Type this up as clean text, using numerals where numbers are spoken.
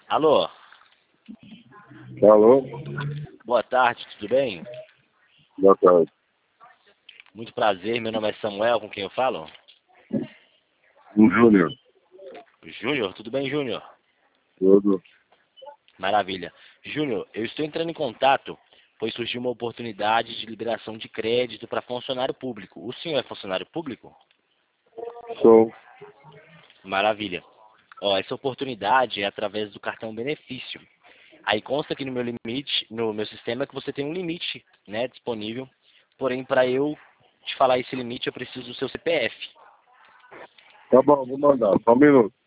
Alô, Alô? boa tarde, tudo bem? Boa tarde. Muito prazer, meu nome é Samuel, com quem eu falo? O Júnior. Júnior, tudo bem, Júnior? Tudo. Maravilha. Júnior, eu estou entrando em contato, pois surgiu uma oportunidade de liberação de crédito para funcionário público. O senhor é funcionário público? Sou. Maravilha. Ó, essa oportunidade é através do cartão benefício. Aí consta aqui no meu limite, no meu sistema, que você tem um limite, né, disponível. Porém, para eu te falar esse limite, eu preciso do seu CPF. Tá bom, vou mandar. Só um minuto.